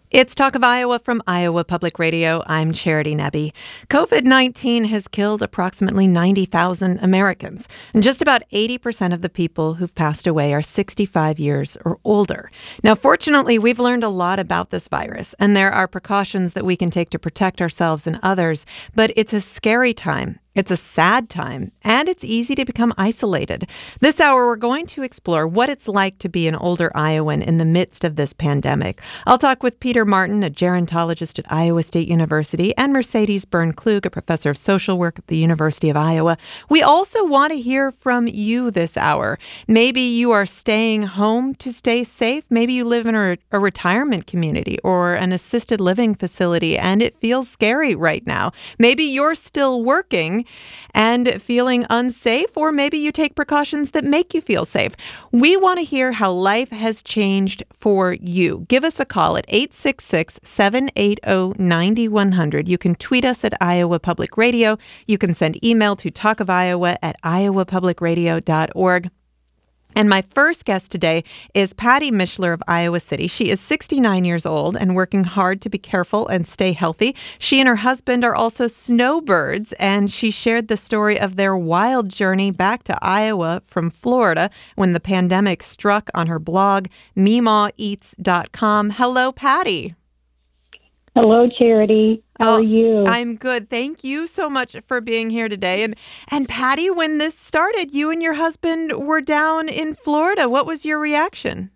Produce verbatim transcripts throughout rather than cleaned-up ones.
It's Talk of Iowa from Iowa Public Radio. I'm Charity Nebbe. COVID nineteen has killed approximately ninety thousand Americans, and just about eighty percent of the people who've passed away are sixty-five years or older. Now, fortunately, we've learned a lot about this virus, and there are precautions that we can take to protect ourselves and others, but it's a scary time. It's a sad time, and it's easy to become isolated. This hour, we're going to explore what it's like to be an older Iowan in the midst of this pandemic. I'll talk with Peter Martin, a gerontologist at Iowa State University, and Mercedes Byrne-Klug, a professor of social work at the University of Iowa. We also want to hear from you this hour. Maybe you are staying home to stay safe. Maybe you live in a, a retirement community or an assisted living facility, and it feels scary right now. Maybe you're still working and feeling unsafe, or maybe you take precautions that make you feel safe. We want to hear how life has changed for you. Give us a call at eight six six, seven eight zero, nine one zero zero. You can tweet us at Iowa Public Radio. You can send email to talkofiowa at iowa public radio dot org. And my first guest today is Patty Mishler of Iowa City. She is sixty-nine years old and working hard to be careful and stay healthy. She and her husband are also snowbirds, and she shared the story of their wild journey back to Iowa from Florida when the pandemic struck on her blog, meemaw eats dot com. Hello, Patty. Hello, Charity. How oh, are you? I'm good. Thank you so much for being here today. And and Patty, when this started, you and your husband were down in Florida. What was your reaction?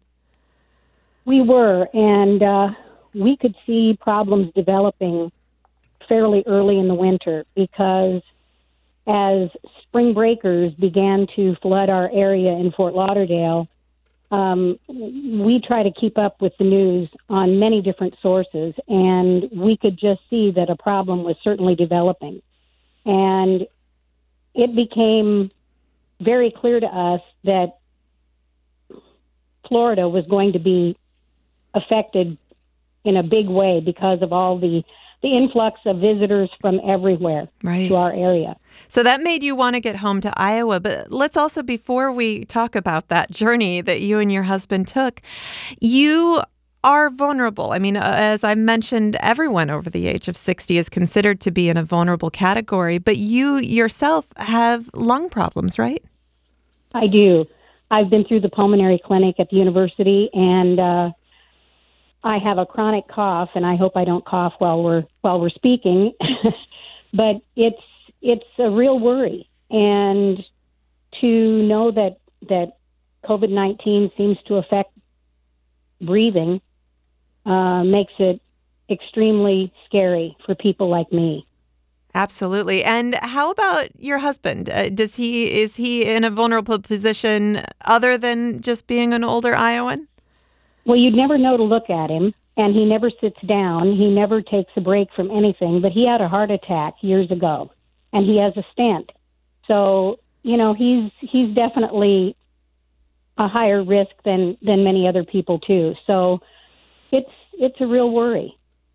We were, and uh, we could see problems developing fairly early in the winter because as spring breakers began to flood our area in Fort Lauderdale, Um, we try to keep up with the news on many different sources, and we could just see that a problem was certainly developing. And it became very clear to us that Florida was going to be affected in a big way because of all the the influx of visitors from everywhere right. to our area. So that made you want to get home to Iowa. But let's also, before we talk about that journey that you and your husband took, you are vulnerable. I mean, as I mentioned, everyone over the age of sixty is considered to be in a vulnerable category, but you yourself have lung problems, right? I do. I've been through the pulmonary clinic at the university, and uh, I have a chronic cough, and I hope I don't cough while we're while we're speaking. But it's it's a real worry, and to know that that COVID nineteen seems to affect breathing uh, makes it extremely scary for people like me. Absolutely. And how about your husband? Uh, does he is he in a vulnerable position other than just being an older Iowan? Well, you'd never know to look at him, and he never sits down. He never takes a break from anything, but he had a heart attack years ago, and he has a stent. So, you know, he's he's definitely a higher risk than, than many other people, too. So it's it's a real worry.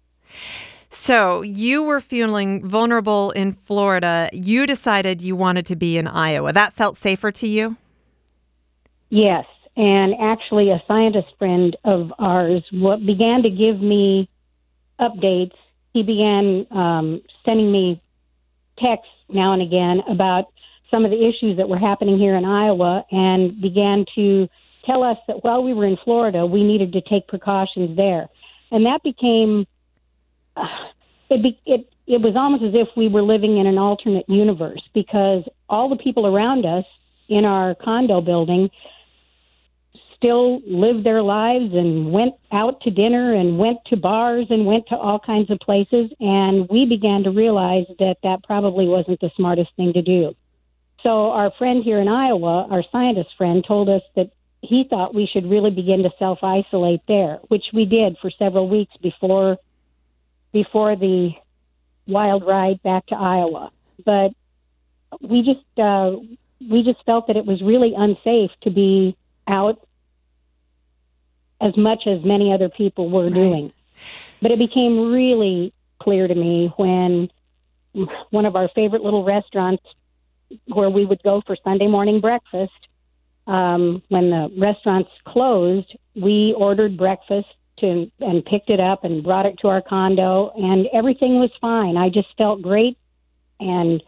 So you were feeling vulnerable in Florida. You decided you wanted to be in Iowa. That felt safer to you? Yes. And actually, a scientist friend of ours what began to give me updates. He began um, sending me texts now and again about some of the issues that were happening here in Iowa, and began to tell us that while we were in Florida, we needed to take precautions there. And that became uh, it, be, it. It was almost as if we were living in an alternate universe, because all the people around us in our condo building still lived their lives and went out to dinner and went to bars and went to all kinds of places. And we began to realize that that probably wasn't the smartest thing to do. So our friend here in Iowa, our scientist friend, told us that he thought we should really begin to self-isolate there, which we did for several weeks before before the wild ride back to Iowa. But we just uh, we just felt that it was really unsafe to be out as much as many other people were right. doing. But it became really clear to me when one of our favorite little restaurants where we would go for Sunday morning breakfast, um, when the restaurants closed, we ordered breakfast to and picked it up and brought it to our condo, and everything was fine. I just felt great. And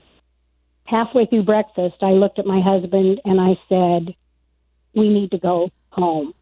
halfway through breakfast, I looked at my husband and I said, we need to go home.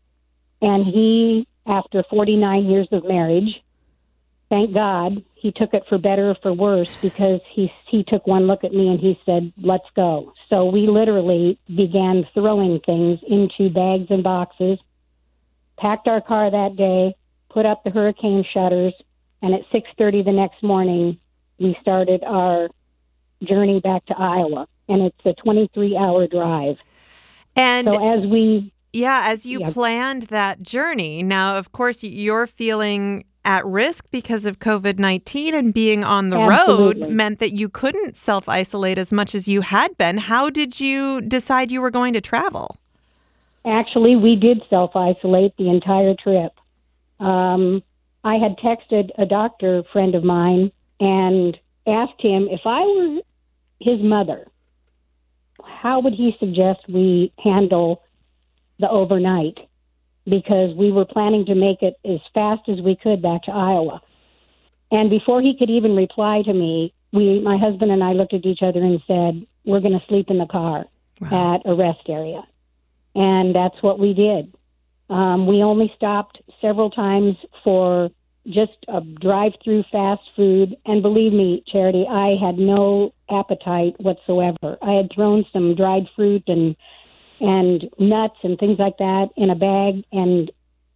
And he, after forty-nine years of marriage, thank God, he took it for better or for worse, because he he took one look at me and he said, let's go. So we literally began throwing things into bags and boxes, packed our car that day, put up the hurricane shutters, and at six thirty the next morning, we started our journey back to Iowa. And it's a twenty-three hour drive. And so as we... Yeah, as you yeah. planned that journey, now, of course, you're feeling at risk because of COVID nineteen, and being on the Absolutely. road meant that you couldn't self-isolate as much as you had been. How did you decide you were going to travel? Actually, we did self-isolate the entire trip. Um, I had texted a doctor friend of mine and asked him, if I were his mother, how would he suggest we handle the overnight? Because we were planning to make it as fast as we could back to Iowa. And before he could even reply to me, we, my husband and I looked at each other and said, we're going to sleep in the car wow. at a rest area. And that's what we did. Um, we only stopped several times for just a drive-through fast food. And believe me, Charity, I had no appetite whatsoever. I had thrown some dried fruit and and nuts and things like that in a bag, and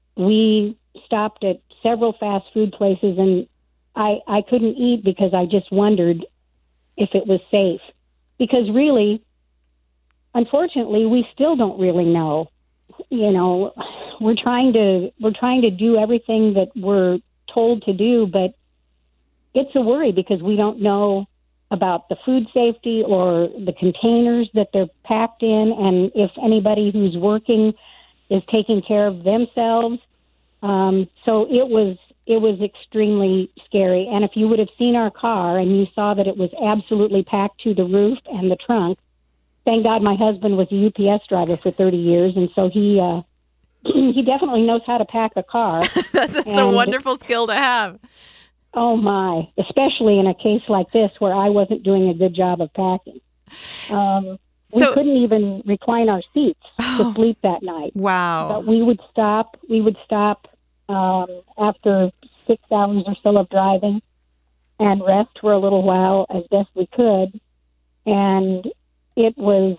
we stopped at several fast food places, and I, I couldn't eat because I just wondered if it was safe. Because really, unfortunately, we still don't really know. You know, we're trying to we're trying to do everything that we're told to do, but it's a worry because we don't know about the food safety or the containers that they're packed in, and if anybody who's working is taking care of themselves. Um, so it was it was extremely scary. And if you would have seen our car and you saw that it was absolutely packed to the roof and the trunk, thank God my husband was a U P S driver for thirty years, and so he uh, he definitely knows how to pack a car. that's that's a wonderful skill to have. Oh, my, especially in a case like this where I wasn't doing a good job of packing. Um, we so, couldn't even recline our seats oh, to sleep that night. Wow. But we would stop. We would stop um, after six hours or so of driving and rest for a little while as best we could. And it was,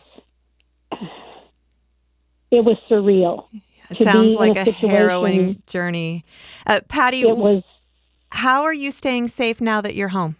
it was surreal. It sounds like a, a harrowing journey. Uh, Patty, it was. How are you staying safe now that you're home?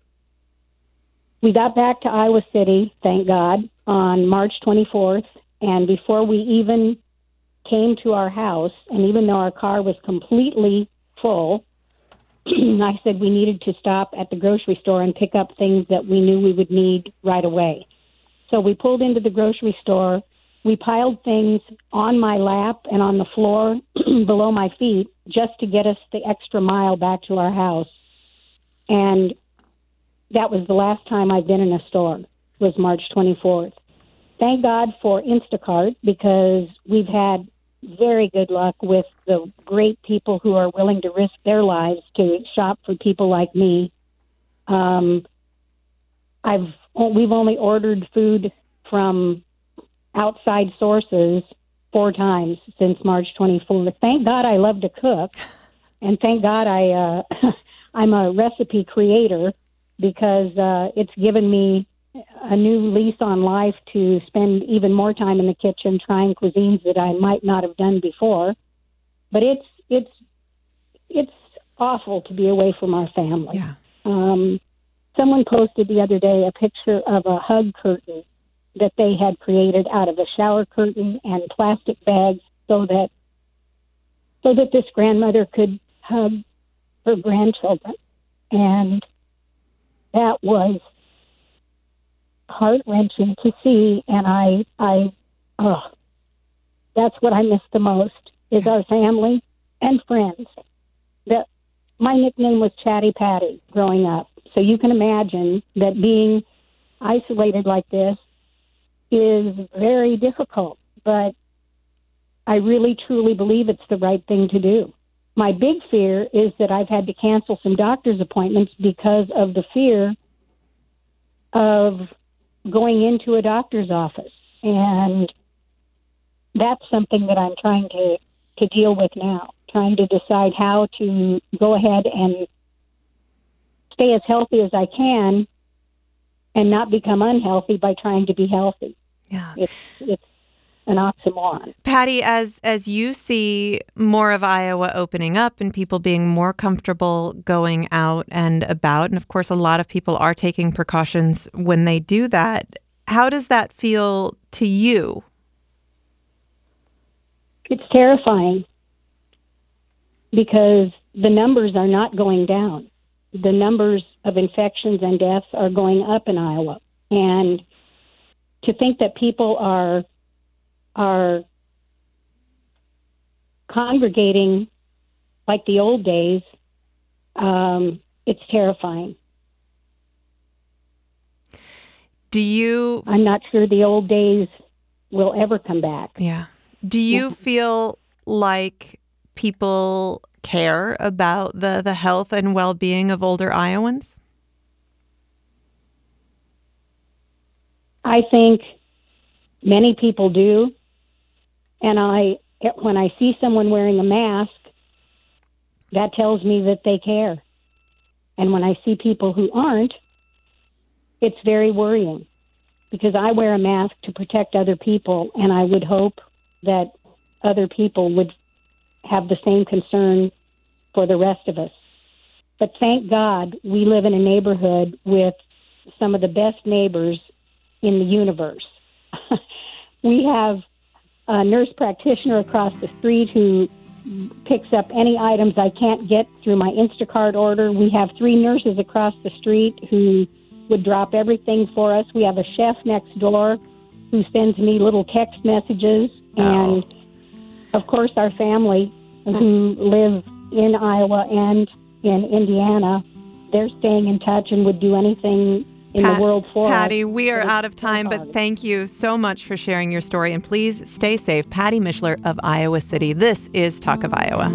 We got back to Iowa City, thank God, on March twenty-fourth. And before we even came to our house, and even though our car was completely full, I said we needed to stop at the grocery store and pick up things that we knew we would need right away. So we pulled into the grocery store. We piled things on my lap and on the floor below my feet just to get us the extra mile back to our house. And that was the last time I've been in a store, was March twenty-fourth. Thank God for Instacart, because we've had very good luck with the great people who are willing to risk their lives to shop for people like me. Um, I've we've only ordered food from outside sources four times since March twenty-fourth. Thank God I love to cook, and thank God I uh, I'm a recipe creator, because uh, it's given me a new lease on life to spend even more time in the kitchen trying cuisines that I might not have done before. But it's it's it's awful to be away from our family. Yeah. Um, someone posted the other day a picture of a hug curtain that they had created out of a shower curtain and plastic bags, so that so that this grandmother could hug her grandchildren. And that was heart-wrenching to see, and I, I, oh, that's what I miss the most, is our family and friends. That my nickname was Chatty Patty growing up, so you can imagine that being isolated like this is very difficult. But I really, truly believe it's the right thing to do. My big fear is that I've had to cancel some doctor's appointments because of the fear of going into a doctor's office. And that's something that I'm trying to, to deal with now, trying to decide how to go ahead and stay as healthy as I can and not become unhealthy by trying to be healthy. Yeah. It's, it's an oxymoron. Patty, as as you see more of Iowa opening up and people being more comfortable going out and about, and of course a lot of people are taking precautions when they do that, how does that feel to you? It's terrifying because the numbers are not going down. The numbers of infections and deaths are going up in Iowa. And to think that people are are congregating like the old days, um, it's terrifying. Do you... I'm not sure the old days will ever come back. Yeah. Do you feel like people care about the, the health and well-being of older Iowans? I think many people do. And I, when I see someone wearing a mask, that tells me that they care. And when I see people who aren't, it's very worrying because I wear a mask to protect other people, and I would hope that other people would have the same concern for the rest of us. But thank God we live in a neighborhood with some of the best neighbors in the universe. We have a nurse practitioner across the street who picks up any items I can't get through my Instacart order. We have three nurses across the street who would drop everything for us. We have a chef next door who sends me little text messages. And, oh. of course, our family who live in Iowa and in Indiana, they're staying in touch and would do anything in Pat, the world for Patty, us. we are out of time, but thank you so much for sharing your story. And please stay safe. Patty Mishler of Iowa City. This is Talk of Iowa.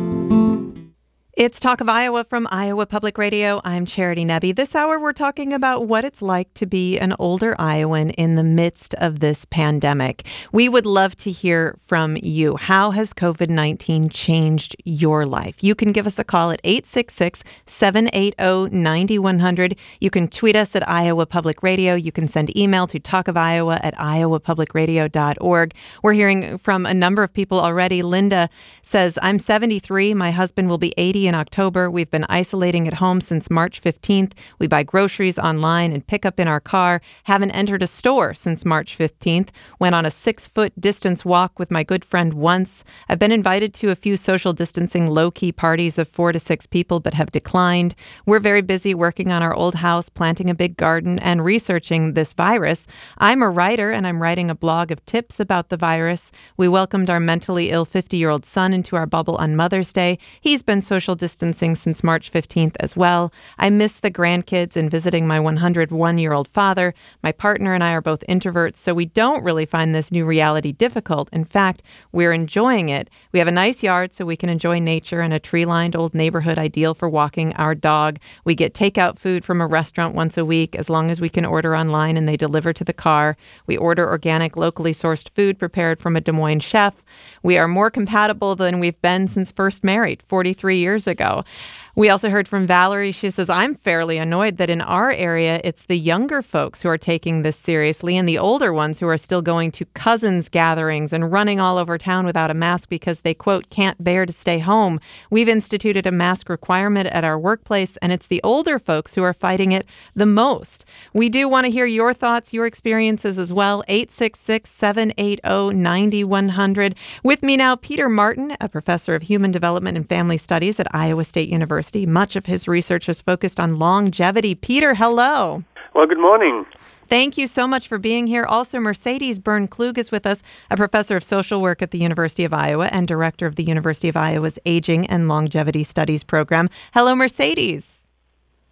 It's Talk of Iowa from Iowa Public Radio. I'm Charity Nebbe. This hour, we're talking about what it's like to be an older Iowan in the midst of this pandemic. We would love to hear from you. How has COVID nineteen changed your life? You can give us a call at eight six six, seven eight zero, nine one zero zero. You can tweet us at Iowa Public Radio. You can send email to talkofiowa at iowa public radio dot org. We're hearing from a number of people already. Linda says, I'm seventy-three. My husband will be eighty in October. We've been isolating at home since March fifteenth. We buy groceries online and pick up in our car. Haven't entered a store since March fifteenth. Went on a six-foot distance walk with my good friend once. I've been invited to a few social distancing low-key parties of four to six people, but have declined. We're very busy working on our old house, planting a big garden, and researching this virus. I'm a writer, and I'm writing a blog of tips about the virus. We welcomed our mentally ill fifty-year-old son into our bubble on Mother's Day. He's been social distancing since March fifteenth as well. I miss the grandkids and visiting my one hundred one-year-old father. My partner and I are both introverts, so we don't really find this new reality difficult. In fact, we're enjoying it. We have a nice yard so we can enjoy nature and a tree-lined old neighborhood ideal for walking our dog. We get takeout food from a restaurant once a week as long as we can order online and they deliver to the car. We order organic, locally sourced food prepared from a Des Moines chef. We are more compatible than we've been since first married forty-three years ago. We also heard from Valerie. She says, I'm fairly annoyed that in our area, it's the younger folks who are taking this seriously and the older ones who are still going to cousins' gatherings and running all over town without a mask because they, quote, can't bear to stay home. We've instituted a mask requirement at our workplace, and it's the older folks who are fighting it the most. We do want to hear your thoughts, your experiences as well. eight six six, seven eight zero, nine one zero zero. With me now, Peter Martin, a professor of human development and family studies at Iowa State University. Much of his research is focused on longevity. Peter, hello. Well, good morning. Thank you so much for being here. Also, Mercedes Byrne-Klug is with us, a professor of social work at the University of Iowa and director of the University of Iowa's Aging and Longevity Studies program. Hello, Mercedes.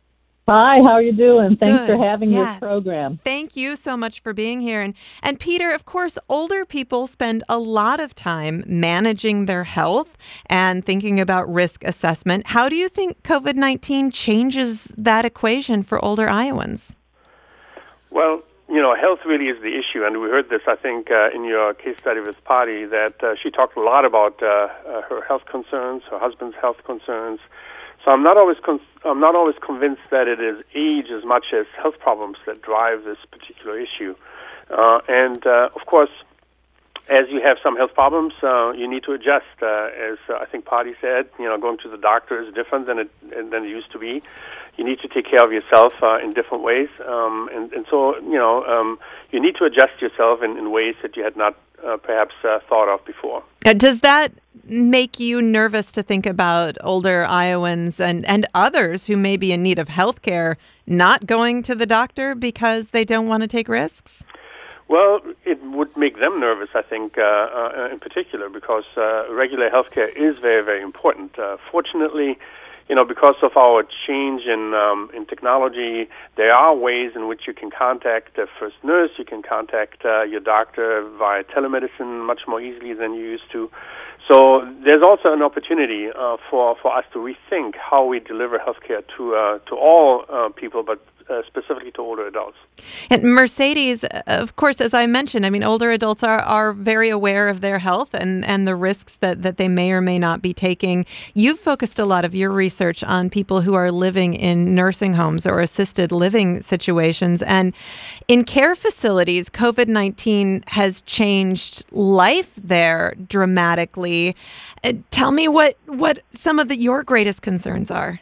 Hi, how are you doing? Thanks Good. for having Yeah. this program. Thank you so much for being here. And and Peter, of course, older people spend a lot of time managing their health and thinking about risk assessment. How do you think COVID nineteen changes that equation for older Iowans? Well, you know, health really is the issue, and we heard this, I think, uh, in your case study with Patty, that uh, she talked a lot about uh, uh, her health concerns, her husband's health concerns. So I'm not always con- I'm not always convinced that it is age as much as health problems that drive this particular issue. Uh, and uh, of course, as you have some health problems, uh, you need to adjust. Uh, as uh, I think Patty said, you know, going to the doctor is different than it than it used to be. You need to take care of yourself uh, in different ways, um, and and so you know um, you need to adjust yourself in, in ways that you had not uh, perhaps uh, thought of before. Uh, does that make you nervous to think about older Iowans and, and others who may be in need of health care not going to the doctor because they don't want to take risks? Well, it would make them nervous, I think, uh, uh, in particular, because uh, regular health care is very, very important. Uh, fortunately, you know, because of our change in um, in technology, there are ways in which you can contact the first nurse, you can contact uh, your doctor via telemedicine much more easily than you used to. So there's also an opportunity uh, for, for us to rethink how we deliver healthcare to uh, to all uh, people, but uh, specifically to older adults. And Mercedes, of course, as I mentioned, I mean, older adults are, are very aware of their health and, and the risks that, that they may or may not be taking. You've focused a lot of your research on people who are living in nursing homes or assisted living situations. And in care facilities, COVID nineteen has changed life there dramatically. Uh, tell me what, what some of the, your greatest concerns are.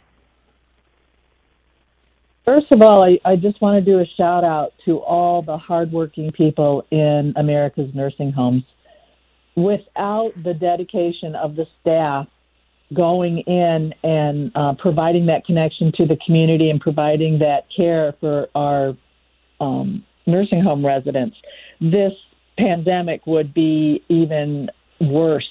First of all, I, I just want to do a shout out to all the hardworking people in America's nursing homes. Without the dedication of the staff going in and uh, providing that connection to the community and providing that care for our um, nursing home residents, this pandemic would be even worse,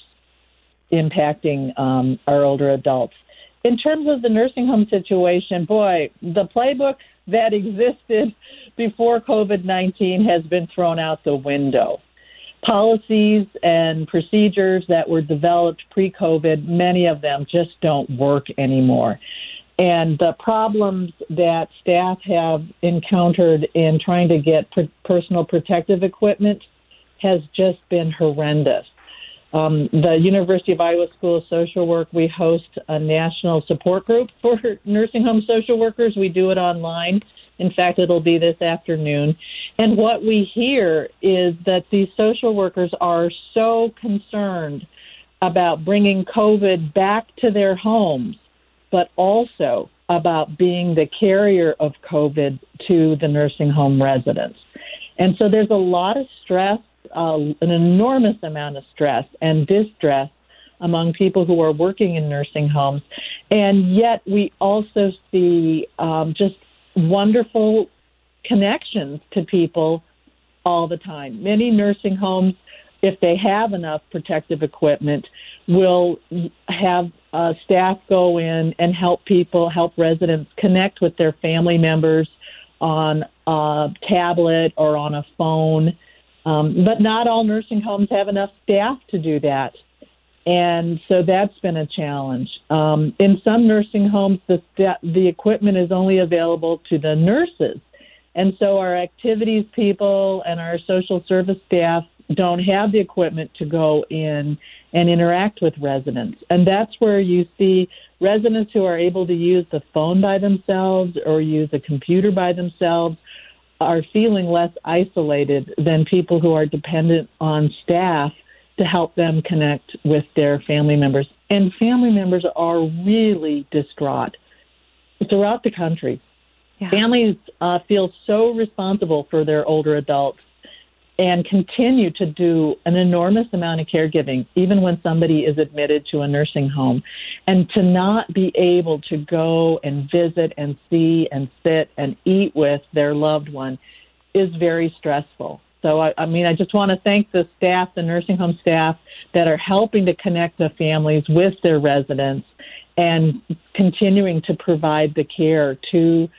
impacting um, our older adults. In terms of the nursing home situation, boy, the playbook that existed before COVID nineteen has been thrown out the window. Policies and procedures that were developed pre-COVID, many of them just don't work anymore. And the problems that staff have encountered in trying to get per- personal protective equipment has just been horrendous. Um, the University of Iowa School of Social Work, we host a national support group for nursing home social workers. We do it online. In fact, it'll be this afternoon. And what we hear is that these social workers are so concerned about bringing COVID back to their homes, but also about being the carrier of COVID to the nursing home residents. And so there's a lot of stress. Uh, an enormous amount of stress and distress among people who are working in nursing homes. And yet we also see um, just wonderful connections to people all the time. Many nursing homes, if they have enough protective equipment, will have uh, staff go in and help people, help residents connect with their family members on a tablet or on a phone. Um, but not all nursing homes have enough staff to do that. And so that's been a challenge. Um, in some nursing homes, the, the equipment is only available to the nurses. And so our activities people and our social service staff don't have the equipment to go in and interact with residents. And that's where you see residents who are able to use the phone by themselves or use a computer by themselves are feeling less isolated than people who are dependent on staff to help them connect with their family members. And family members are really distraught throughout the country. Yeah. Families uh, feel so responsible for their older adults and continue to do an enormous amount of caregiving, even when somebody is admitted to a nursing home. And to not be able to go and visit and see and sit and eat with their loved one is very stressful. So, I, I mean, I just want to thank the staff, the nursing home staff, that are helping to connect the families with their residents and continuing to provide the care to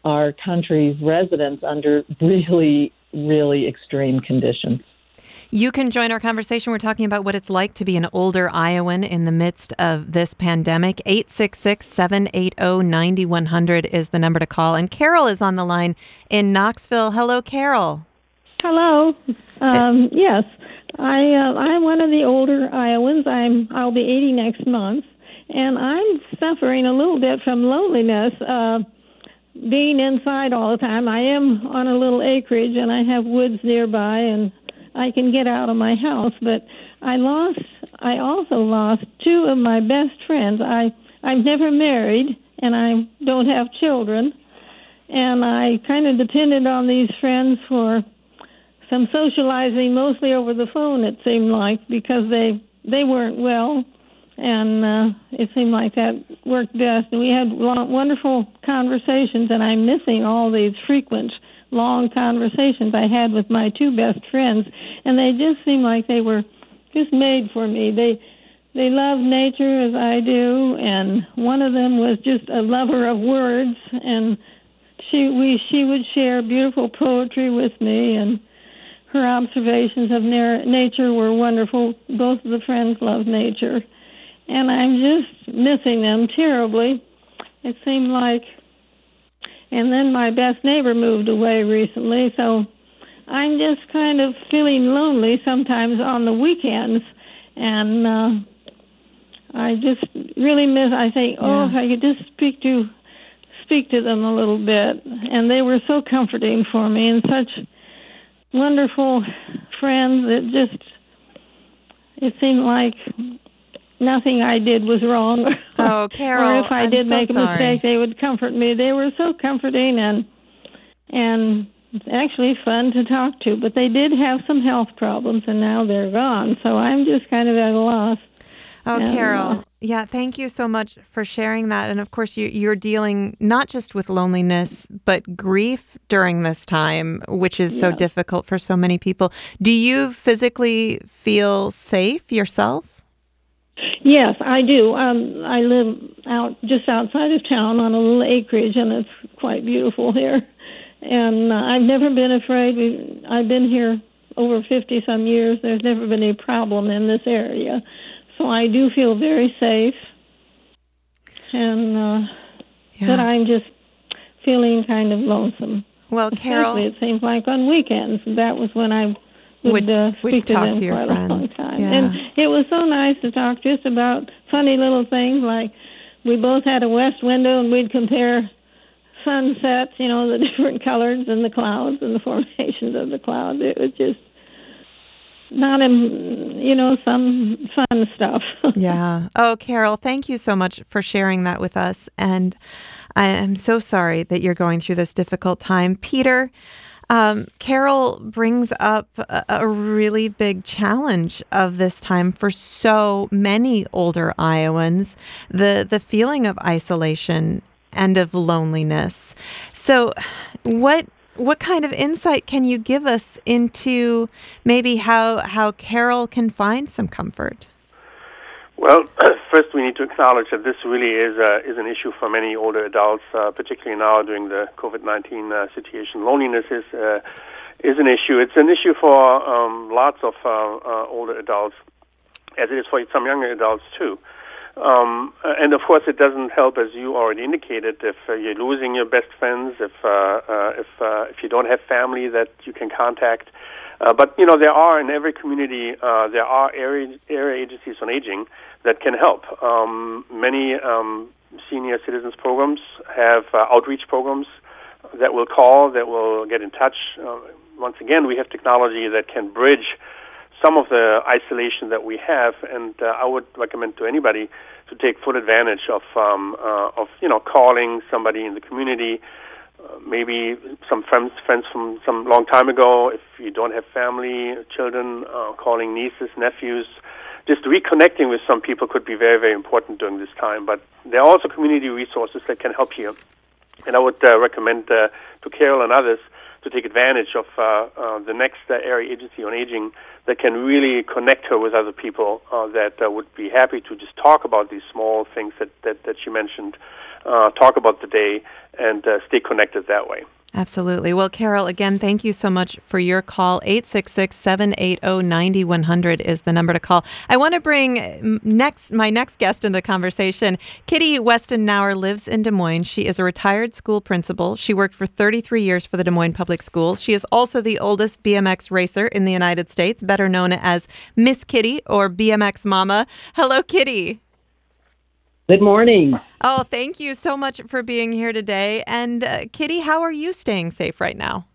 our country's residents under really, really extreme conditions. You can join our conversation. We're talking about what it's like to be an older Iowan in the midst of this pandemic. eight six six, seven eight zero, nine one zero zero is the number to call. And Carol is on the line in Knoxville. Hello, Carol. Hello. Um, yes, I uh, I'm one of the older Iowans. I'm I'll be eighty next month, and I'm suffering a little bit from loneliness. Uh, being inside all the time. I am on a little acreage, and I have woods nearby, and I can get out of my house. But I lost. I also lost two of my best friends. I I'm never married, and I don't have children, and I kind of depended on these friends for some socializing, mostly over the phone, it seemed like, because they they weren't well, and uh, it seemed like that worked best. And we had long, wonderful conversations, and I'm missing all these frequent, long conversations I had with my two best friends, and they just seemed like they were just made for me. They they love nature as I do, and one of them was just a lover of words, and she we she would share beautiful poetry with me, and her observations of na- nature were wonderful. Both of the friends love nature. And I'm just missing them terribly. It seemed like... And then my best neighbor moved away recently, so I'm just kind of feeling lonely sometimes on the weekends. And uh, I just really miss... I think, oh, yeah. If I could just speak to speak to them a little bit. And they were so comforting for me and such wonderful friends. It just, it seemed like nothing I did was wrong. Oh, Carol, or if I I'm did so make a sorry. mistake, they would comfort me. They were so comforting and and actually fun to talk to. But they did have some health problems, and now they're gone. So I'm just kind of at a loss. Oh, and, Carol. Uh, Yeah, thank you so much for sharing that. And of course, you, you're dealing not just with loneliness, but grief during this time, which is so yes. difficult for so many people. Do you physically feel safe yourself? Yes, I do. Um, I live out just outside of town on a little acreage, and it's quite beautiful here. And uh, I've never been afraid. We, I've been here over fifty-some years. There's never been a problem in this area. So I do feel very safe, and uh, yeah. but I'm just feeling kind of lonesome. Well, Carol, especially it seems like on weekends. That was when I would, would, uh, speak would to talk them to your for friends. a long time. Yeah. And it was so nice to talk just about funny little things, like we both had a west window, and we'd compare sunsets, you know, the different colors and the clouds and the formations of the clouds. It was just not, in, you know, some fun stuff. Yeah. Oh, Carol, thank you so much for sharing that with us. And I am so sorry that you're going through this difficult time. Peter, um, Carol brings up a, a really big challenge of this time for so many older Iowans, the, the feeling of isolation and of loneliness. So what What kind of insight can you give us into maybe how how Carol can find some comfort? Well, first we need to acknowledge that this really is uh, is an issue for many older adults, uh, particularly now during the COVID nineteen uh, situation. Loneliness is uh, is an issue. It's an issue for um, lots of uh, uh, older adults, as it is for some younger adults too. Um, and of course, it doesn't help, as you already indicated, if uh, you're losing your best friends, if uh, uh, if uh, if you don't have family that you can contact. Uh, but you know, there are in every community uh, there are area area agencies on aging that can help. Um, many um, senior citizens programs have uh, outreach programs that will call, that will get in touch. Uh, once again, we have technology that can bridge some of the isolation that we have, and uh, I would recommend to anybody to take full advantage of um, uh, of you know calling somebody in the community, uh, maybe some friends friends from some long time ago. If you don't have family, children, uh, calling nieces, nephews, just reconnecting with some people could be very very important during this time. But there are also community resources that can help you, and I would uh, recommend uh, to Carol and others to take advantage of uh, uh, the next uh, area agency on aging that can really connect her with other people uh, that uh, would be happy to just talk about these small things that, that, that she mentioned, uh, talk about the day, and uh, stay connected that way. Absolutely. Well, Carol, again, thank you so much for your call. eight six six, seven eight zero, nine one zero zero is the number to call. I want to bring next my next guest in the conversation. Kitty Westenauer lives in Des Moines. She is a retired school principal. She worked for thirty-three years for the Des Moines Public Schools. She is also the oldest B M X racer in the United States, better known as Miss Kitty or B M X Mama. Hello, Kitty. Good morning. Oh, thank you so much for being here today. And uh, Kitty, how are you staying safe right now?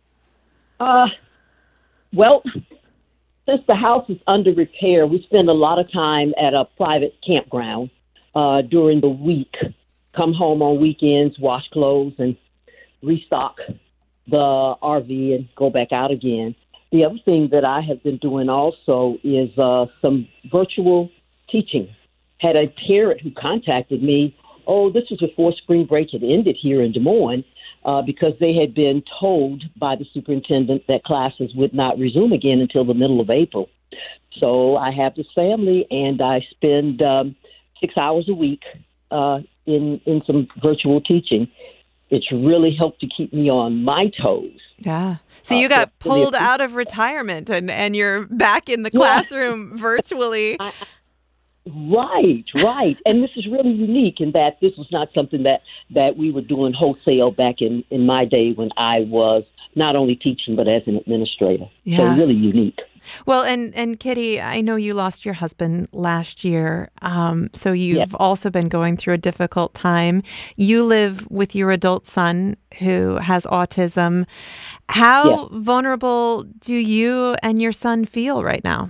Uh, well, since the house is under repair, we spend a lot of time at a private campground uh, during the week. Come home on weekends, wash clothes, and restock the R V and go back out again. The other thing that I have been doing also is uh, some virtual teaching. Had a parent who contacted me, oh, this was before spring break had ended here in Des Moines, uh, because they had been told by the superintendent that classes would not resume again until the middle of April. So I have this family, and I spend um, six hours a week uh, in, in some virtual teaching. It's really helped to keep me on my toes. Yeah. So you got uh, pulled out of retirement, and, and you're back in the classroom yeah. virtually. I, Right, right. And this is really unique in that this was not something that, that we were doing wholesale back in, in my day when I was not only teaching but as an administrator. Yeah. So really unique. Well, and, and Kitty, I know you lost your husband last year, um, so you've yes. also been going through a difficult time. You live with your adult son who has autism. How yes. vulnerable do you and your son feel right now?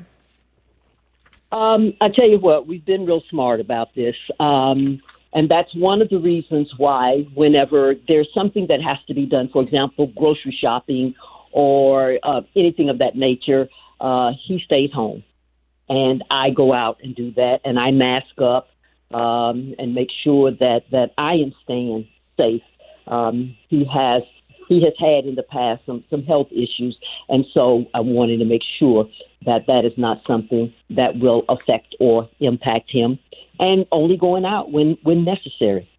Um, I tell you what, we've been real smart about this. Um, and that's one of the reasons why whenever there's something that has to be done, for example, grocery shopping or uh, anything of that nature, uh, he stays home. And I go out and do that, and I mask up um, and make sure that, that I am staying safe. Um, he has he has had in the past some, some health issues, and so I wanted to make sure that that is not something that will affect or impact him, and only going out when, when necessary.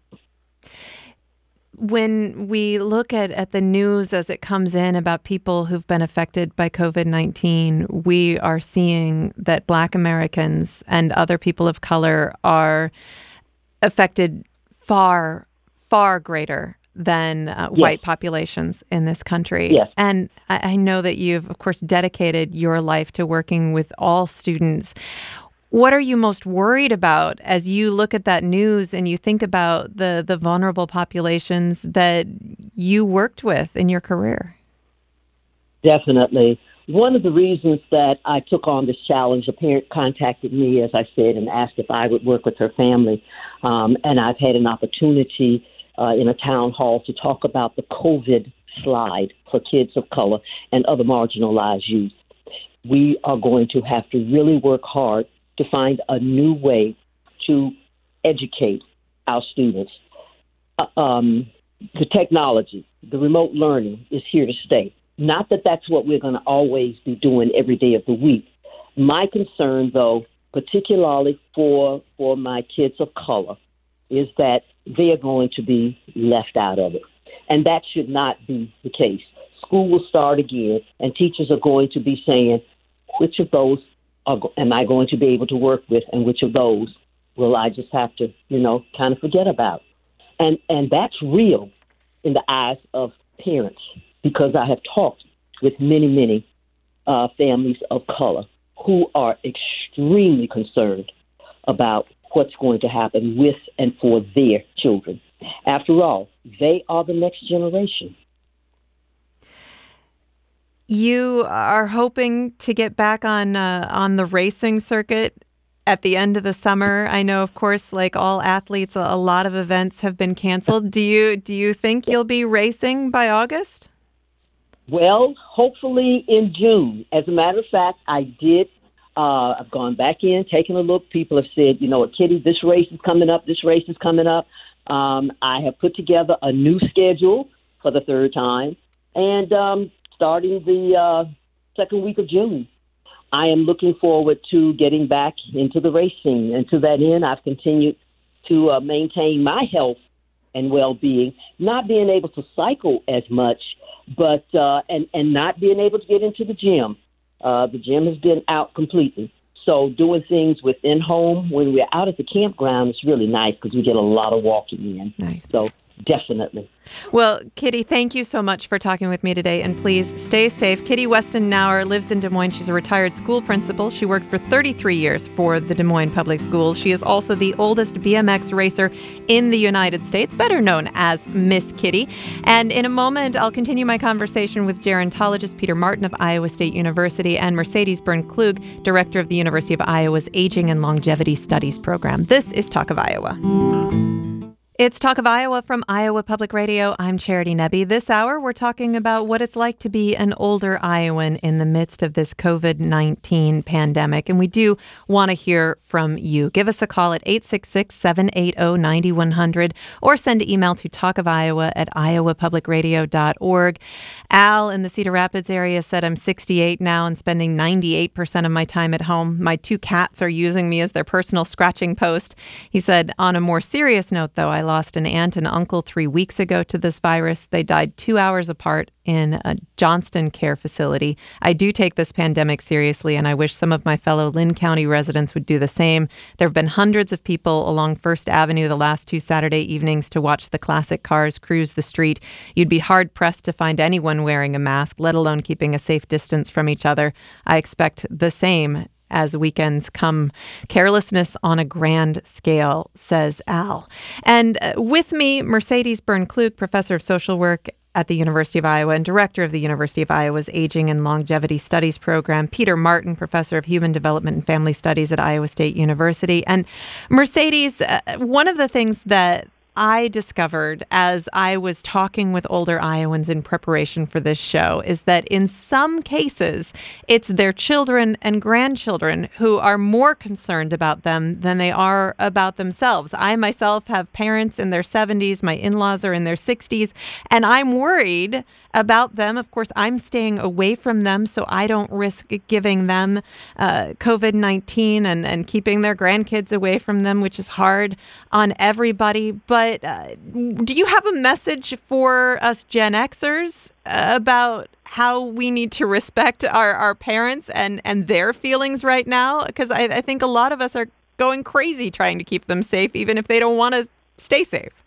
When we look at, at the news as it comes in about people who've been affected by COVID nineteen, we are seeing that Black Americans and other people of color are affected far, far greater than uh, yes. white populations in this country. Yes. And I, I know that you've, of course, dedicated your life to working with all students. What are you most worried about as you look at that news and you think about the, the vulnerable populations that you worked with in your career? Definitely. One of the reasons that I took on this challenge, a parent contacted me, as I said, and asked if I would work with her family. Um, and I've had an opportunity uh, in a town hall to talk about the COVID slide for kids of color and other marginalized youth. We are going to have to really work hard to find a new way to educate our students. Uh, um, the technology, the remote learning is here to stay. Not that that's what we're going to always be doing every day of the week. My concern, though, particularly for for my kids of color, is that they are going to be left out of it. And that should not be the case. School will start again, and teachers are going to be saying, which of those are, am I going to be able to work with, and which of those will I just have to, you know, kind of forget about? And and that's real in the eyes of parents, because I have talked with many, many uh, families of color who are extremely concerned about what's going to happen with and for their children. After all, they are the next generation. You are hoping to get back on uh, on the racing circuit at the end of the summer. I know, of course, like all athletes, a lot of events have been canceled. Do you do you think you'll be racing by August? Well, hopefully in June. As a matter of fact, I did. Uh, I've gone back in, taken a look. People have said, you know, Kitty, this race is coming up. This race is coming up. Um, I have put together a new schedule for the third time, and um, starting the uh, second week of June, I am looking forward to getting back into the racing. And to that end, I've continued to uh, maintain my health and well-being, not being able to cycle as much, but uh, and, and not being able to get into the gym. Uh, the gym has been out completely. So doing things within home when we're out at the campground is really nice because we get a lot of walking in. Nice. So definitely. Well, Kitty, thank you so much for talking with me today, and please stay safe. Kitty Weston Nauer lives in Des Moines. She's a retired school principal. She worked for thirty-three years for the Des Moines Public Schools. She is also the oldest B M X racer in the United States, better known as Miss Kitty. And in a moment, I'll continue my conversation with gerontologist Peter Martin of Iowa State University and Mercedes Byrne-Klug, director of the University of Iowa's Aging and Longevity Studies program. This is Talk of Iowa. It's Talk of Iowa from Iowa Public Radio. I'm Charity Nebbe. This hour, we're talking about what it's like to be an older Iowan in the midst of this covid nineteen pandemic. And we do want to hear from you. Give us a call at eight six six, seven eight zero, nine one zero zero or send an email to talkofiowa at iowa public radio dot org. Al in the Cedar Rapids area said, I'm sixty-eight now and spending ninety-eight percent of my time at home. My two cats are using me as their personal scratching post. He said, on a more serious note, though, I lost an aunt and uncle three weeks ago to this virus. They died two hours apart in a Johnston care facility. I do take this pandemic seriously, and I wish some of my fellow Lynn County residents would do the same. There have been hundreds of people along First Avenue the last two Saturday evenings to watch the classic cars cruise the street. You'd be hard-pressed to find anyone wearing a mask, let alone keeping a safe distance from each other. I expect the same as weekends come. Carelessness on a grand scale, says Al. And uh, with me, Mercedes Byrne-Klug, professor of social work at the University of Iowa and director of the University of Iowa's Aging and Longevity Studies program. Peter Martin, professor of human development and family studies at Iowa State University. And Mercedes, uh, one of the things that I discovered as I was talking with older Iowans in preparation for this show is that in some cases, it's their children and grandchildren who are more concerned about them than they are about themselves. I myself have parents in their seventies, my in-laws are in their sixties, and I'm worried about them. Of course, I'm staying away from them so I don't risk giving them uh, covid nineteen and, and keeping their grandkids away from them, which is hard on everybody. But uh, do you have a message for us Gen Xers uh, about how we need to respect our, our parents and, and their feelings right now? Because I, I think a lot of us are going crazy trying to keep them safe, even if they don't want to stay safe.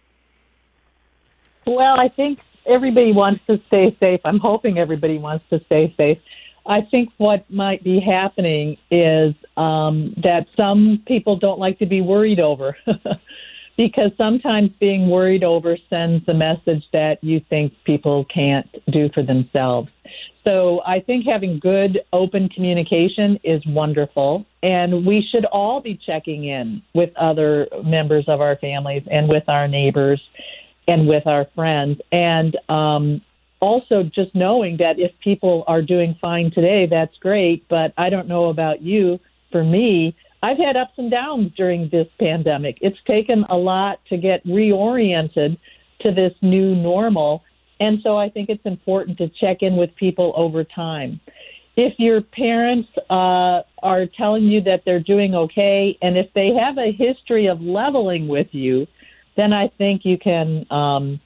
Well, I think everybody wants to stay safe. I'm hoping everybody wants to stay safe. I think what might be happening is um, that some people don't like to be worried over because sometimes being worried over sends a message that you think people can't do for themselves. So I think having good, open communication is wonderful, and we should all be checking in with other members of our families and with our neighbors and with our friends. And um, also just knowing that if people are doing fine today, that's great. But I don't know about you. For me, I've had ups and downs during this pandemic. It's taken a lot to get reoriented to this new normal. And so I think it's important to check in with people over time. If your parents uh, are telling you that they're doing okay, and if they have a history of leveling with you, then I think you can um,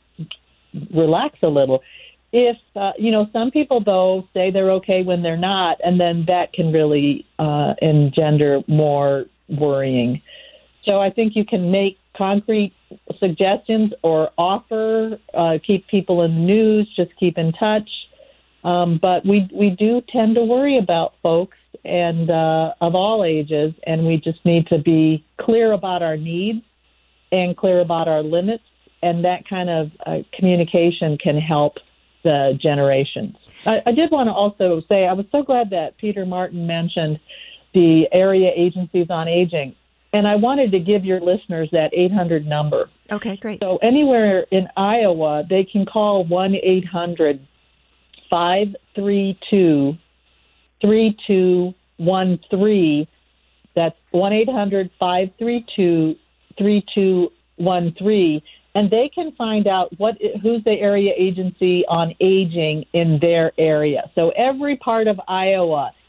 relax a little. If, uh, you know, some people, though, say they're okay when they're not, and then that can really uh, engender more worrying. So I think you can make concrete suggestions or offer, uh, keep people in the news, just keep in touch. Um, but we, we do tend to worry about folks and uh, of all ages, and we just need to be clear about our needs and clear about our limits, and that kind of uh, communication can help the generations. I, I did want to also say I was so glad that Peter Martin mentioned the area agencies on aging, and I wanted to give your listeners that eight hundred number. Okay, great. So anywhere in Iowa, they can call one eight hundred, five three two, three two one three. That's one eight hundred, five three two, three two one three, and they can find out what who's the area agency on aging in their area. So every part of Iowa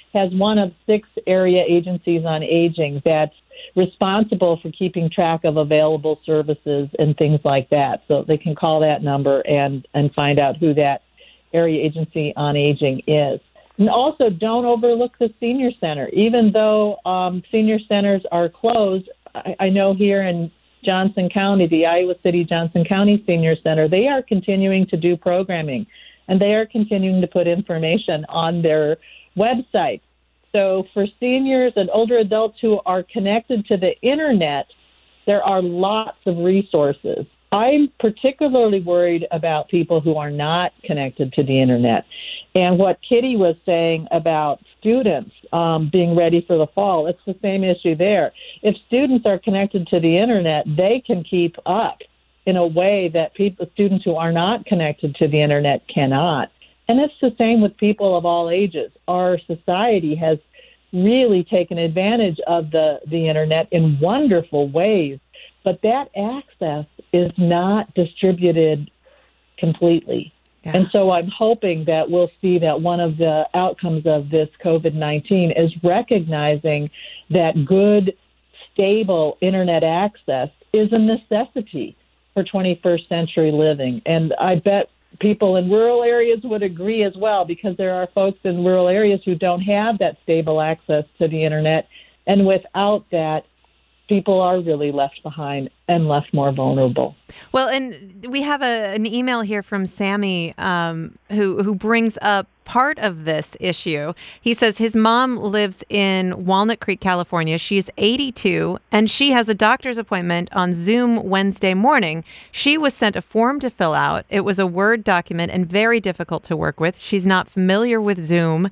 has one of six area agencies on aging that's responsible for keeping track of available services and things like that. So they can call that number and, and find out who that area agency on aging is. And also, don't overlook the senior center. Even though um, senior centers are closed, I, I know here in Johnson County, the Iowa City Johnson County Senior Center, they are continuing to do programming, and they are continuing to put information on their website. So for seniors and older adults who are connected to the internet, there are lots of resources. I'm particularly worried about people who are not connected to the internet. And what Kitty was saying about students um, being ready for the fall, it's the same issue there. If students are connected to the internet, they can keep up in a way that people, students who are not connected to the internet cannot. And it's the same with people of all ages. Our society has really taken advantage of the, the internet in wonderful ways, but that access is not distributed completely. Yeah. And so I'm hoping that we'll see that one of the outcomes of this COVID nineteen is recognizing that good, stable internet access is a necessity for twenty-first century living. And I bet people in rural areas would agree as well, because there are folks in rural areas who don't have that stable access to the internet. And without that, people are really left behind and left more vulnerable. Well, and we have a, an email here from Sammy um, who, who brings up part of this issue. He says his mom lives in Walnut Creek, California. She's eighty-two, and she has a doctor's appointment on Zoom Wednesday morning. She was sent a form to fill out. It was a Word document and very difficult to work with. She's not familiar with Zoom.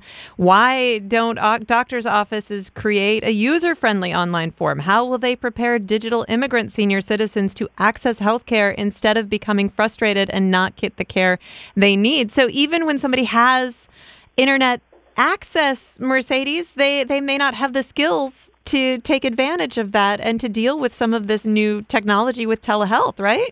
Why don't doctors' offices create a user-friendly online form? How will they prepare digital immigrant senior citizens to access health care instead of becoming frustrated and not get the care they need? So even when somebody has internet access, Mercedes, they, they may not have the skills to take advantage of that and to deal with some of this new technology with telehealth, right?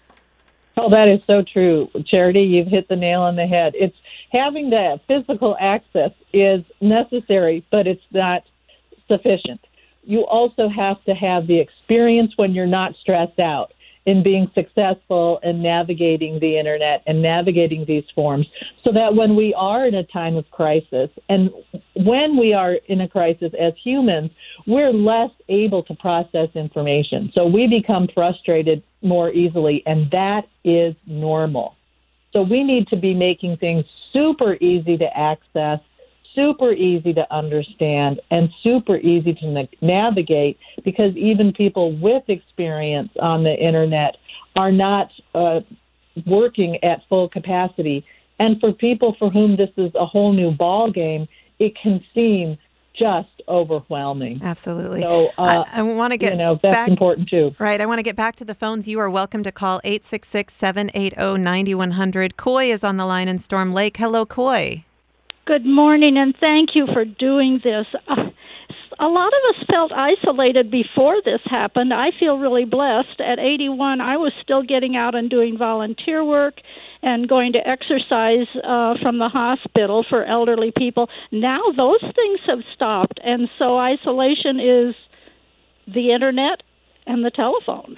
Oh, that is so true, Charity. You've hit the nail on the head. It's having that physical access is necessary, but it's not sufficient. You also have to have the experience when you're not stressed out in being successful in navigating the internet and navigating these forms, so that when we are in a time of crisis, and when we are in a crisis as humans, we're less able to process information. So we become frustrated more easily, and that is normal. So we need to be making things super easy to access, super easy to understand, and super easy to na- navigate, because even people with experience on the internet are not uh, working at full capacity. And for people for whom this is a whole new ball game, it can seem just overwhelming. Absolutely. So uh, I, I want to get you know, that's back, important too. Right. I want to get back to the phones. You are welcome to call eight six six, seven eight zero, nine one zero zero. Coy is on the line in Storm Lake. Hello, Coy. Good morning, and thank you for doing this. Uh, a lot of us felt isolated before this happened. I feel really blessed. At eighty-one, I was still getting out and doing volunteer work and going to exercise uh, from the hospital for elderly people. Now those things have stopped, and so isolation is the internet and the telephone.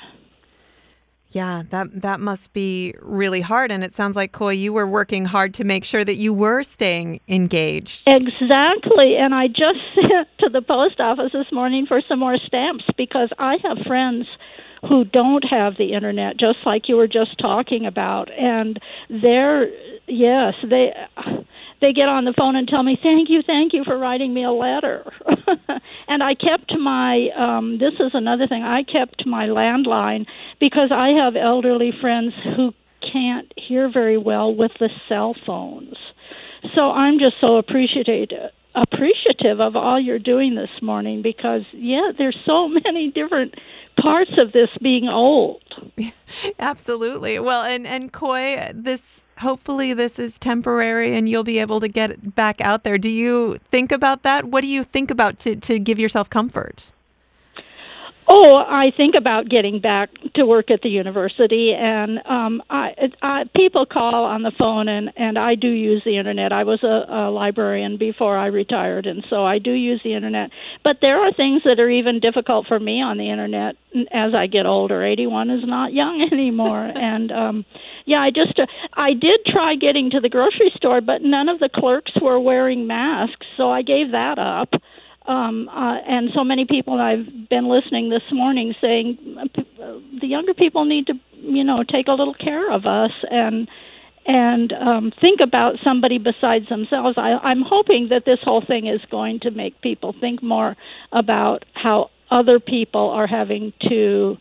Yeah, that that must be really hard. And it sounds like, Coy, you were working hard to make sure that you were staying engaged. Exactly. And I just sent to the post office this morning for some more stamps, because I have friends who don't have the internet, just like you were just talking about. And they're, yes, they... They get on the phone and tell me, thank you, thank you for writing me a letter. And I kept my, um, this is another thing, I kept my landline, because I have elderly friends who can't hear very well with the cell phones. So I'm just so appreciative, appreciative of all you're doing this morning, because, yeah, there's so many different parts of this being old. Absolutely. Well, and, and Coy, this... hopefully this is temporary and you'll be able to get back out there. Do you think about that? What do you think about to, to give yourself comfort? Oh, I think about getting back to work at the university, and um, I, I, people call on the phone, and, and I do use the internet. I was a, a librarian before I retired, and so I do use the internet. But there are things that are even difficult for me on the internet as I get older. eighty-one is not young anymore, and um, yeah, I just uh, I did try getting to the grocery store, but none of the clerks were wearing masks, so I gave that up. Um, uh, and so many people I've been listening this morning saying uh, the younger people need to, you know, take a little care of us and and um, think about somebody besides themselves. I, I'm hoping that this whole thing is going to make people think more about how other people are having to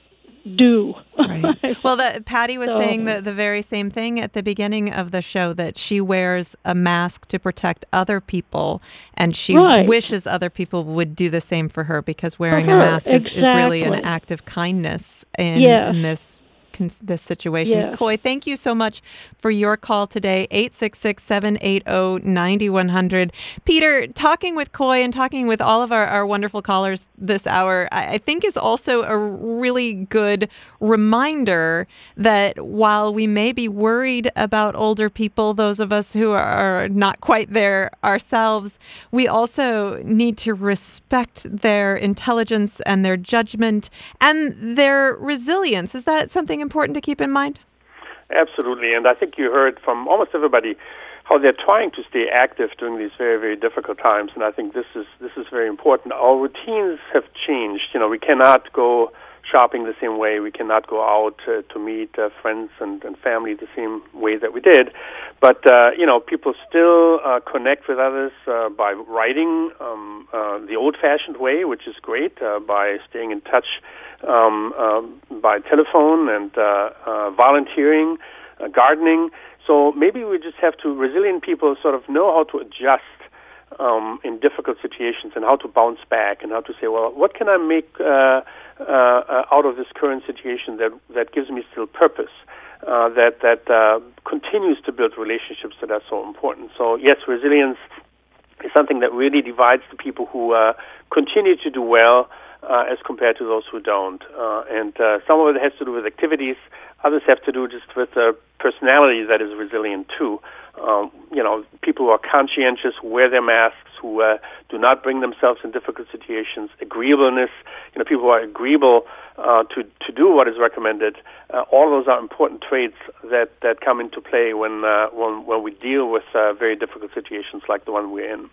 do. Right. Well, the, Patty was so, saying the, the very same thing at the beginning of the show, that she wears a mask to protect other people, and she right. wishes other people would do the same for her, because wearing her, a mask is, exactly. is really an act of kindness in, yes. in this this situation. Yes. Coy, thank you so much for your call today, eight six six, seven eight zero, nine one zero zero. Peter, talking with Coy and talking with all of our, our wonderful callers this hour, I, I think is also a really good reminder that while we may be worried about older people, those of us who are not quite there ourselves, we also need to respect their intelligence and their judgment and their resilience. Is that something important to keep in mind? Absolutely, and I think you heard from almost everybody how they're trying to stay active during these very, very difficult times, and I think this is this is very important. Our routines have changed. You know, we cannot go shopping the same way. We cannot go out uh, to meet uh, friends and, and family the same way that we did. But, uh, you know, people still uh, connect with others uh, by writing um, uh, the old-fashioned way, which is great, uh, by staying in touch um, um, by telephone and uh, uh, volunteering, uh, gardening. So maybe we just have to, resilient people sort of know how to adjust um, in difficult situations and how to bounce back and how to say, well, what can I make uh, uh, out of this current situation that, that gives me still purpose, uh, that, that uh, continues to build relationships that are so important. So, yes, resilience is something that really divides the people who uh, continue to do well uh, as compared to those who don't. Uh, and uh, some of it has to do with activities. Others have to do just with a personality that is resilient, too. Um, you know, people who are conscientious, wear their masks, who uh, do not bring themselves in difficult situations, agreeableness, you know, people who are agreeable uh, to, to do what is recommended. Uh, all those are important traits that, that come into play when, uh, when, when we deal with uh, very difficult situations like the one we're in.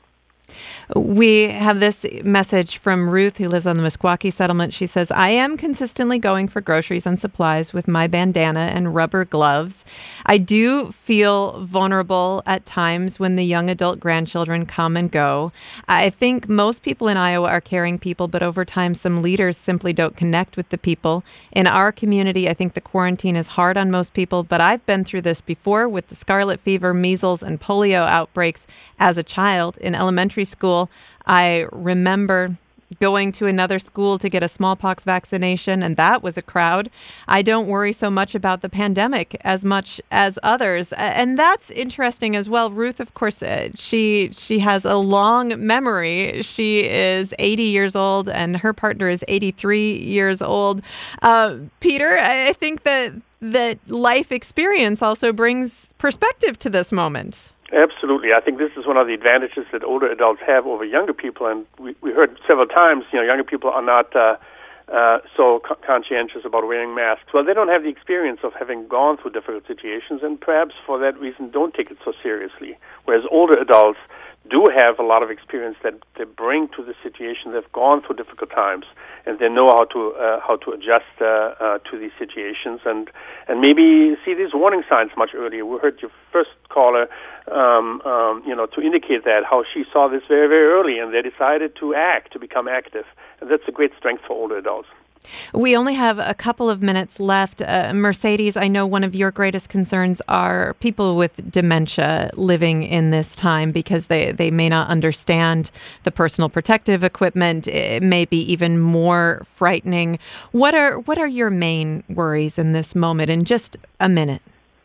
We have this message from Ruth, who lives on the Meskwaki settlement. She says, I am consistently going for groceries and supplies with my bandana and rubber gloves. I do feel vulnerable at times when the young adult grandchildren come and go. I think most people in Iowa are caring people, but over time, some leaders simply don't connect with the people. In our community, I think the quarantine is hard on most people, but I've been through this before with the scarlet fever, measles, and polio outbreaks as a child in elementary school. I remember going to another school to get a smallpox vaccination, and that was a crowd. I don't worry so much about the pandemic as much as others. And that's interesting as well. Ruth, of course, uh, she she has a long memory. She is eighty years old, and her partner is eighty-three years old. Uh, Peter, I think that that life experience also brings perspective to this moment. Absolutely. I think this is one of the advantages that older adults have over younger people. And we, we heard several times, you know, younger people are not uh, uh, so co- conscientious about wearing masks. Well, they don't have the experience of having gone through difficult situations, and perhaps for that reason don't take it so seriously. Whereas older adults do have a lot of experience that they bring to the situation. They've gone through difficult times, and they know how to uh, how to adjust uh, uh, to these situations, and and maybe see these warning signs much earlier. We heard your first caller, um, um, you know, to indicate that how she saw this very very early, and they decided to act, to become active, and that's a great strength for older adults. We only have a couple of minutes left. Uh, Mercedes, I know one of your greatest concerns are people with dementia living in this time because they, they may not understand the personal protective equipment. It may be even more frightening. What are what are your main worries in this moment? In just a minute.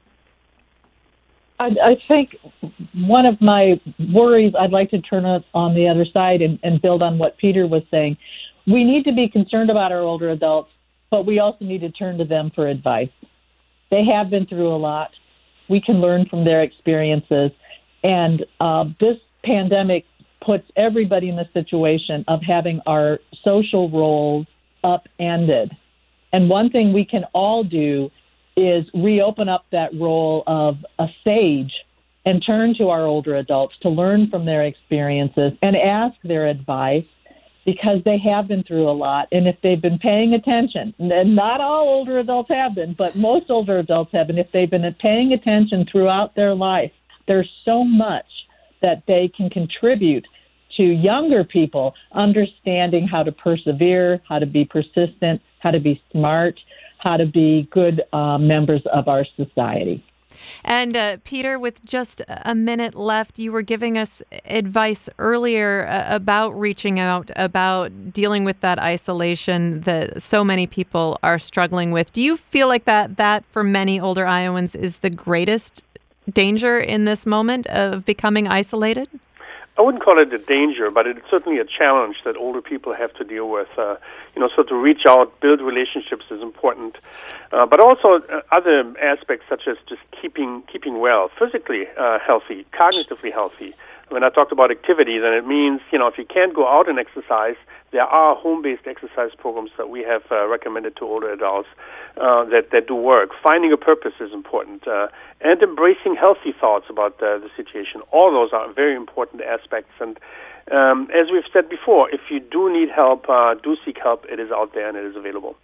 I, I think one of my worries, I'd like to turn it on the other side and, and build on what Peter was saying. we need to be concerned about our older adults, but we also need to turn to them for advice. They have been through a lot. We can learn from their experiences. And uh, this pandemic puts everybody in the situation of having our social roles upended. And one thing we can all do is reopen up that role of a sage and turn to our older adults to learn from their experiences and ask their advice, because they have been through a lot. And if they've been paying attention, and not all older adults have been, but most older adults have been, if they've been paying attention throughout their life, there's so much that they can contribute to younger people understanding how to persevere, how to be persistent, how to be smart, how to be good uh, members of our society. And uh, Peter, with just a minute left, you were giving us advice earlier uh, about reaching out, about dealing with that isolation that so many people are struggling with. Do you feel like that that for many older Iowans is the greatest danger in this moment of becoming isolated? I wouldn't call it a danger, but it's certainly a challenge that older people have to deal with. Uh, you know, so to reach out, build relationships is important, uh, but also uh, other aspects such as just keeping keeping well, physically uh, healthy, cognitively healthy. When I talked about activity, then it means, you know, if you can't go out and exercise, there are home-based exercise programs that we have uh, recommended to older adults uh, that, that do work. Finding a purpose is important, uh, and embracing healthy thoughts about uh, the situation. All those are very important aspects. And um, as we've said before, if you do need help, uh, do seek help. It is out there and it is available.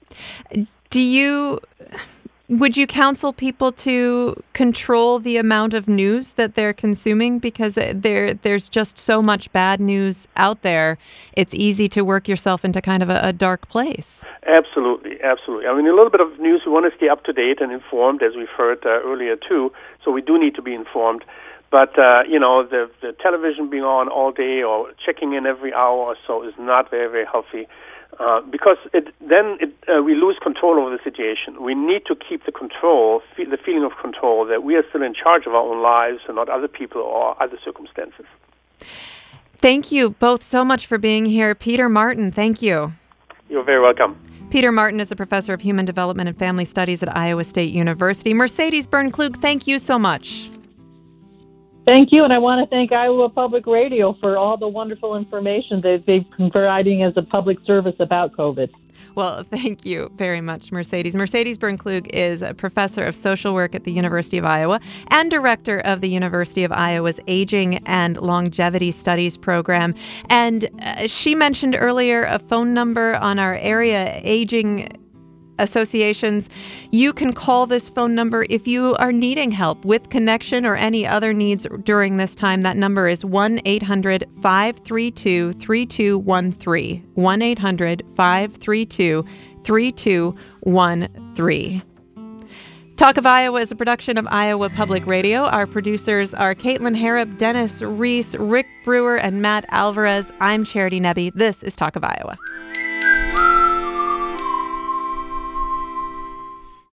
Do you... Would you counsel people to control the amount of news that they're consuming? Because there, there's just so much bad news out there. It's easy to work yourself into kind of a, a dark place. Absolutely, absolutely. I mean, a little bit of news, we want to stay up to date and informed, as we've heard uh, earlier, too. So we do need to be informed. But, uh, you know, the, the television being on all day or checking in every hour or so is not very, very healthy. Uh, because it, then it, uh, we lose control over the situation. We need to keep the control, fe- the feeling of control, that we are still in charge of our own lives and not other people or other circumstances. Thank you both so much for being here. Peter Martin, thank you. You're very welcome. Peter Martin is a professor of human development and family studies at Iowa State University. Mercedes Byrne-Klug, thank you so much. Thank you, and I want to thank Iowa Public Radio for all the wonderful information that they've been providing as a public service about COVID. Well, thank you very much, Mercedes. Mercedes Byrne-Klug is a professor of social work at the University of Iowa and director of the University of Iowa's Aging and Longevity Studies program. And uh, she mentioned earlier a phone number on our area aging associations. You can call this phone number if you are needing help with connection or any other needs during this time. That number is one eight hundred five three two three two one three. one eight hundred five three two three two one three. Talk of Iowa is a production of Iowa Public Radio. Our producers are Caitlin Harrop, Dennis Reese, Rick Brewer, and Matt Alvarez. I'm Charity Nebbe. This is Talk of Iowa.